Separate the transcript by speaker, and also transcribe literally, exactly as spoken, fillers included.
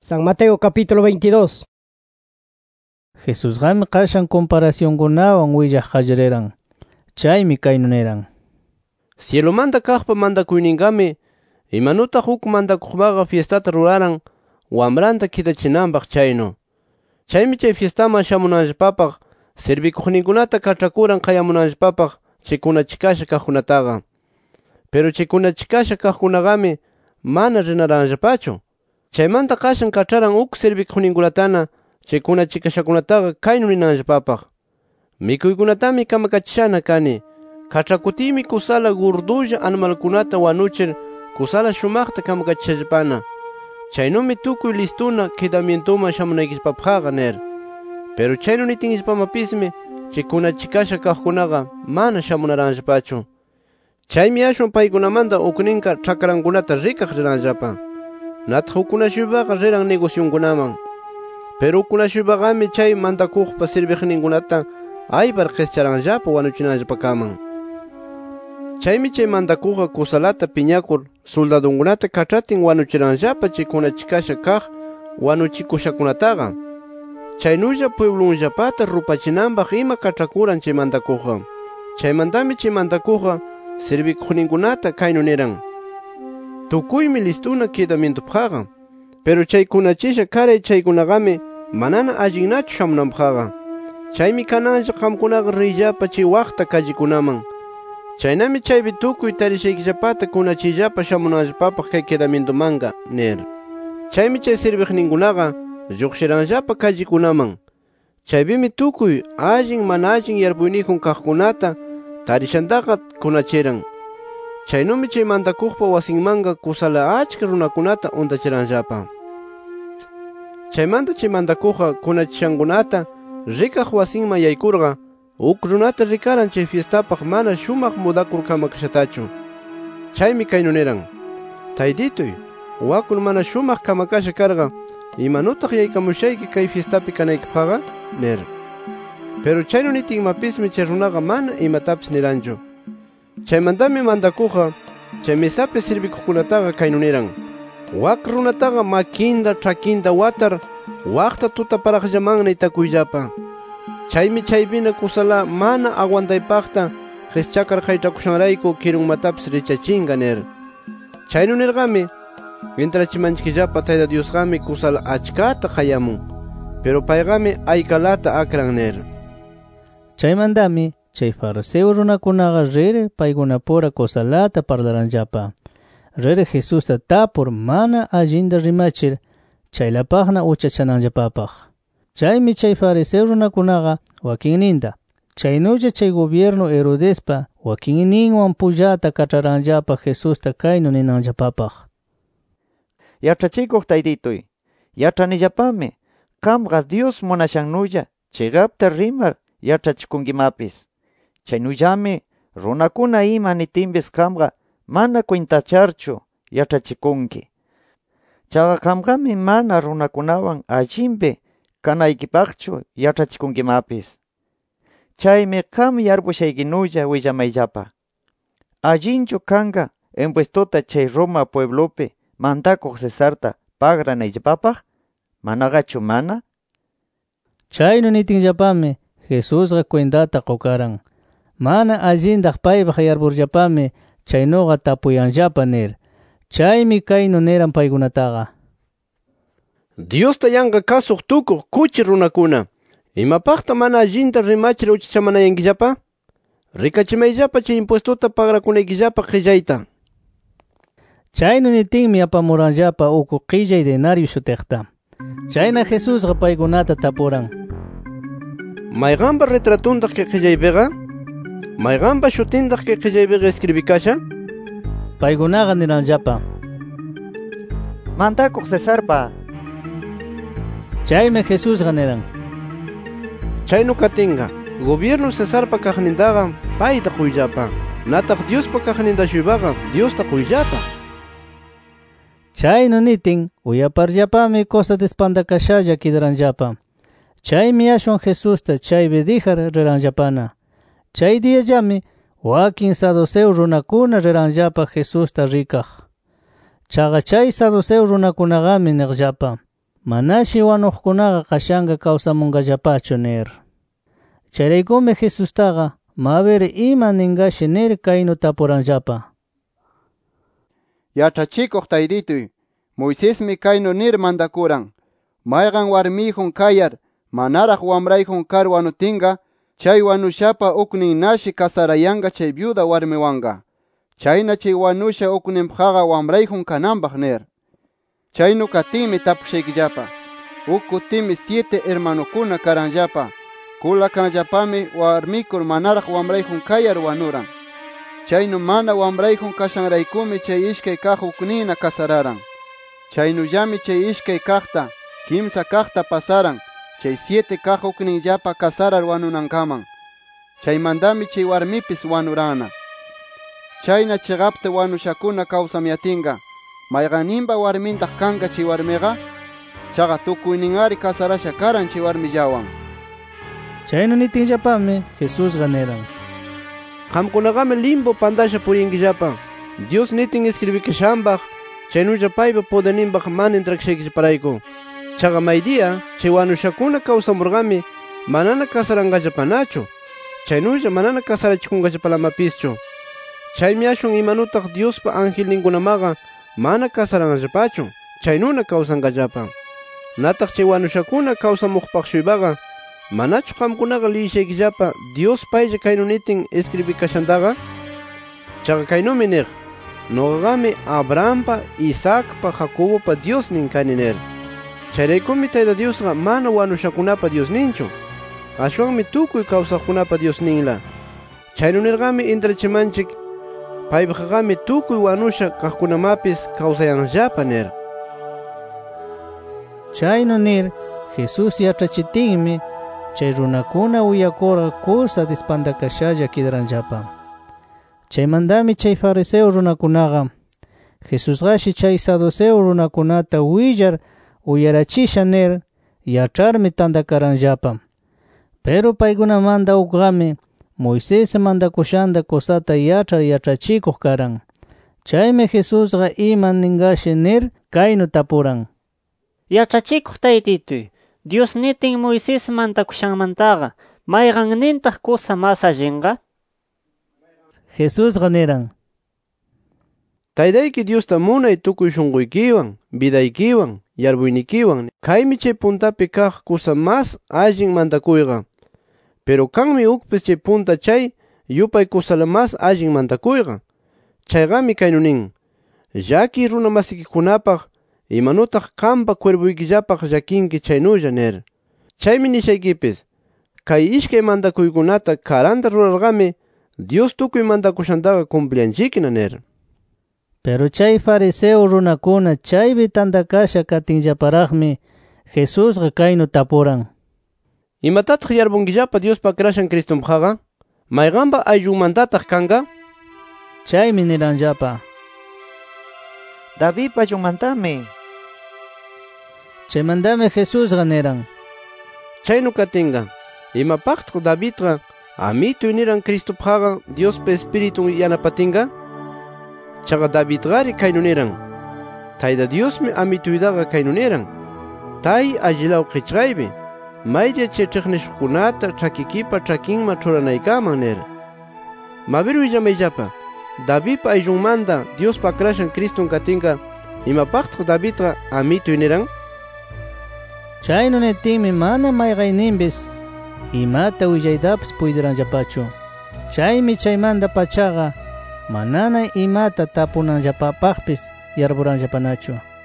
Speaker 1: San Mateo capítulo veintidós.
Speaker 2: Jesús gami qashan comparación kunawan willaj qallariran. Chaymi kaynu niran:
Speaker 3: Cielomanta kaqpa mandakuyninkami imanutaq huk mandakuqmaqa fiestata ruraran wamranta kidachinanpaq chaynu. Chaymi chay fiestaman shamunanllapapaq sirvikuqninkunata kach'akuran qayamunanllapapaq chay kunachikasha kaqkunataqa. Pero chay kunachikasha kaqkunaqami mana rinaranllapachu. Chaymanta qashan kach'aran uk sirvikuqninkunatana chay kunachikashakunataqa kaynu ninanllapapaq: Mikuykunatami kamakachishana kani. Kach'akutiymi kusala gurdulla animalkunata wanuchir kusala shumaqta kamakachishallapana. Chaynumi tukuy listuna quedamientoman shamunaykillapapaqqa nir. Pero chaynu nitinllapamapismi chay kunachikasha kaqkunaqa mana shamunaranllapachu. Chaymi ashwan paykunamanta ukninqa ch'akrankunata rikaq riranllapa. Nataq ukkuna-shuypaqa riran negociunkunaman. Pero ukkuna-shuypaqami chay mandakuqpa sirviqninkunata aypar qischaranllapa wanuchinanllapakaman. Chaymi chay mandakuqqa kusalata piñakur soldadunkunata kach'atin wanuchiranllapa chay kunachikasha kaq wanuchikushakunataqa. Chaynulla pueblunllapata rupachinanpaq ima kach'akuran chay mandakuqqa. Chaymantami chay mandakuqqa sirvikuqninkunata kaynu niran: Tukuymi listuna quedamientopaqqa, pero chay kunachisha karay chaykunaqami manana allinnachu shamunanpaqqa. Chaymi kananlla qamkunaqa riyllapa chay waqta callikunaman. Chaynami chaypi tukuy tarishaykillapata kunachiyllapa shamunanllapapaq kay quedamientomanqa nir. Chaymi chay sirviqninkunaqa lluqshiranllapa callikunaman. Chaypimi tukuy allin mana allin yarpuyniyjun kaqkunata tarishantaqa kunachiran. Chaynumi chay mandakuqpa wasinmanqa kusala achka runakunata untachiranllapa. Chaymanta chay mandakuqqa kunachishankunata rikaq wasinman yaykurqa uk runata rikaran chay fiestapaq mana shumaq mudakur kamakashatachu. Chaymi kaynu niran: Taydituy, wakun mana shumaq kamakasha karqa imanutaq yaykamushayki kay fiestapi kanaykipaqqa nir. Pero chaynu nitinmapismi chay runaqa mana imatapis niranchu. Chaymantami mandakuqqa chay mesapi sirvikuqkunataqa kaynu niran: Wak runataqa makinda ch'akinda watar waqta tutaparaqllamanna itakuyllapa. Chaymi chaypina kusala mana aguantaypaqta qischakar qaych'akushanrayku kirunmatapis richachinqa nir. Chaynu nirqami intrachimanchikllapa Tayta Diosqami kusala achkata qayamun, pero payqami aykalata akran nir.
Speaker 2: Chaymantami chay fariseo runakunaqa rir paykunapura kusalata parlaranllapa. Rir Jesusta tapur mana allinta rimachir chaylapaqna uchachananllapapaq. Chaymi chay fariseo runakunaqa wakinninta, chaynulla chay gobierno Herodespa wakinninwan pullata kach'aranllapa Jesusta kaynu ninanllapapaq:
Speaker 4: Yachachikuq Taydituy, yach'anillapami qamqa Dios munashannulla chiqapta rimar yach'achikunkimapis. Chaynullami runakuna ima nitinpis qamqa mana kwintacharchu yach'achikunki. Chaqa qamqami mana runakunawan allinpi kanaykipaqchu yach'achikunkimapis. Chaymi qam yarpushaykinulla willamayllapa: Allinchu kanqa impuestuta chay Roma pueblopi mandakuq Cesarta pagranayllapapaq, manaqachu mana?
Speaker 2: Chaynu nitinllapami Jesusqa cuentata qukaran. Mana allintaq paypaq yarpurllapami chaynuqa tapuyanllapa nir. Chaymi kaynu niran paykunataqa:
Speaker 3: Diosta yanqa kasuq tukuq kuchi runakuna, ¿imapaqta mana allinta rimachir uchachamanayankillapa? Rikachimayllapa chay impuestuta pagrakunaykillapa qillayta.
Speaker 2: Chaynu nitinmi apamuranllapa uku qillay denario shutiqta. Chayna Jesusqa paykunata tapuran:
Speaker 3: Mayqanpa retratuntaq kay qillaypiqa? Mayqanpa shutintaq kay qillaypiqa escribikasha?
Speaker 2: Paykunaqa niranllapa:
Speaker 4: Mandakuq Cesarpa.
Speaker 2: Chaymi Jesusqa niran:
Speaker 3: Chaynu katinqa gobierno Cesarpa kaqnintaqa payta quyllapa. Nataq Diospa kaqninta-shuypaqa Diosta quyllapa.
Speaker 2: Chaynu nitin uyaparllapami cosa despantakashalla kidaranllapa. Chaymi ashwan Jesusta chaypi dijar riranllapana. Chay diyallami wakin saduceo runakuna riranllapa Jesusta rikaq. Chaqa chay saduceo runakunaqami niqllapa: manashi wanuqkunaqa qashanqa kawsamunqallapachu nir. Chayraykumi Jesustaqa maver ima ningashi nir kaynu tapuranllapa.
Speaker 5: Yachachikuq taydituy, Moisesmi kaynu nir mandakuran, mayqan warmiyjun kayar, manaraq wamrayjun kar wanutinga, chay wanushapa uknin nashi kasarayanqa chay viuda warmiwanqa. Chayna chay wanusha ukninpaqqa wamrayjun kananpaq nir. Chaynu katinmi tapushaykillapa. Uk kutimi siete hermanukuna karanllapa. Kula kanllapami warmikur manaraq wamrayjun kayar wanuran. Chaynu mana wamrayjun kashanraykumi chay ishkay kaq uknina kasararan. Chaynullami chay ishkay kaqta, kimsa kaqta pasaran, chay siete kaq ukninllapa kasarar wanunankaman. Chaymandami chay warmipis wanurana. Chayna chiqapta wanushakuna kawsamyatinga, mayqanninpa warmintaq kanqa chay warmiqa? Chaqa tukuyninari kasarasha karan chay warmillawan.
Speaker 2: Chaynu nitinllapami Jesusqa niran:
Speaker 3: Qamkunaqami limbo pandasha purinkillapa. Dios nitin escribikashanpaq, chaynulla paypa poderninpaq mana intrakashaykillaparayku. Chaqa maydiya chay wanushakuna kawsamurqami manana kasaranqallapanachu. Chaynulla manana kasarachikunqallapalamapischu. Chaymi ashwan imanutaq Diospa angelninkunamaqa mana kasaranqallapachu. Chaynuna kawsanqallapa. Nataq chay wanushakuna kawsamuqpaq-shuypaqa manachu qamkunaqa liyishaykillapa Dios paylla kaynu nitin escribikashantaqa? Chaqa kaynumi niq: Nuqaqami Abrahampa, Isaacpa, Jacobopa Dios nin kani nir. Chayraykumi Tayta Diosqa mana wanushakunapa Dios ninchu. Ashwanmi tukuy kawsaqkunapa Dios ninla. Chaynu nirqami intrachimanchik paypaqaqami tukuy wanusha kaqkunamapis kawsayanllapa nir.
Speaker 2: Chaynu nir Jesus yachachitinmi chay runakuna uyakurqa kusa dispandakashalla kidaranllapa. Chaymandami chay fariseo runakunaqa Jesusqashi chay saduceo runakunata willar uyarachisha nir yacharmi tandakaranllapa. Pero paykunamanta ukqami Moisés mandakushanta kusata yachar yachachikuq karan. Chaymi Jesusqa ima ningashi nir kaynu tapuran:
Speaker 1: Yachachikuq taytituy, Dios nitin Moisés mandakushanmantaqa mayqannintaq kusa mas allinqa?
Speaker 2: Jesusqa niran:
Speaker 3: Taytayki Diosta munay tukuy shunquykiwan, vidaykiwan, yarpuynikiwan. Kaymi chay puntapi kaq kusa mas allin mandakuyqa. Pero kanmi ukpis chay punta chay yupay kusala mas allin mandakuyqa. Chayqami kaynu nin: Llaki runa masikikunapaq imanutaq qampa cuerpuykillapaq llakinki chaynulla nir. Chaymi nishaykipis, kay ishkay mandakuykunata karanta rurarqami Dios tukuy mandakushantaqa cumplianchikna nir.
Speaker 2: Pero chay fariseo runakuna chaypi tandakasha katinllaparaqmi Jesusqa kaynu tapuran:
Speaker 3: Imatataq yarpunkillapa Diospa akrashan Cristunpaqqa? Mayqanpa ayllunmantataq kanqa?
Speaker 2: Chaymi niranllapa:
Speaker 4: Davidpa ayllunmantami.
Speaker 2: Chaymandami Jesusqa niran:
Speaker 3: Chaynu katinqa, imapaqtaq Davidqa amituy niran Cristopaqqa Diospa Espiritun yanapatinqa? Chaqa Davidqari kaynu niran: Tayta Diosmi amituytaqa kaynu niran: Tay allilaw qichqaypi, maylla chay ch'iqnishuqkunata ch'akikipa ch'akinman churanaykaman nir. Mabir willamayllapa, Davidpa ayllunmanta Diospa akrashan Cristun katinqa, imapaqtaq Davidqa amituy niran?
Speaker 2: Chaynu nitinmi mana mayqayninpis imata willaytapis puytiranllapachu. Chaymi chaymanta pachaqa manana imata tapunanllapapaqpis yarpuranllapanachu.